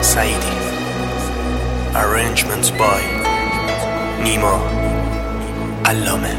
سعیدی. Arrangements by نیما علامه.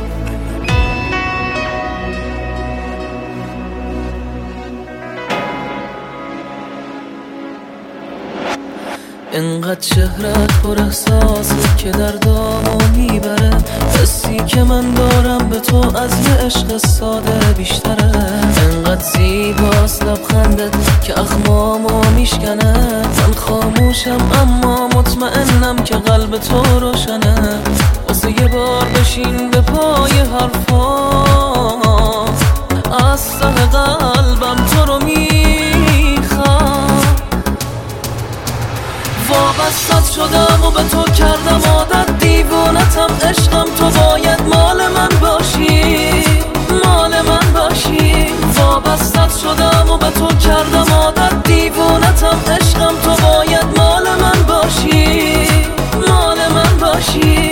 انقدر چهرت پر احساسه که دردامو میبره، حسی که من دارم به تو از یه عشق ساده بیشتره. انقدر زیباست لبخندت که اخمامو میشکنه، من خاموشم اما مطمئنم که قلب تو روشنه. واسه یه بار بشین به پای حرفا، از ته قلبم تو رو میخوام. وابستت شدم و به تو کردم عادت، دیوونتم عشقم، تو باید مال من باشی، مال من باشی. وابستت شدم و به تو کردم عادت، دیوونتم عشقم، تو باید مال من باشی، مال من باشی.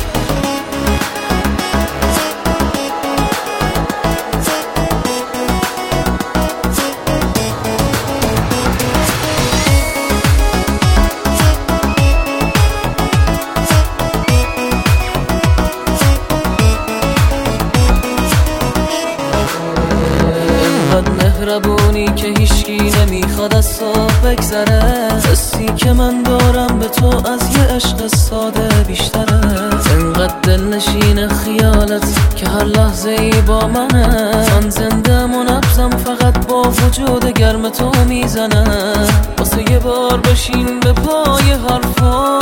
مهربونی که هیچکی نمیخواد از تو بگذره، حسی که من دارم به تو از یه عشق ساده بیشتره. انقدر دلنشین خیالت که هر لحظه ای با منه، من زنده و نبضم فقط با وجود گرم تو میزنه. واسه یه بار بشین به پای حرفا،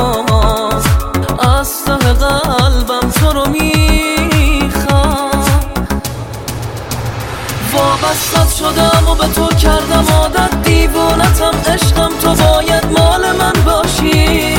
از ته قلبم تو رو میخوام. وابستت شدم و به تو کردم عادت، دیوونتم عشقم، تو باید مال من باشی،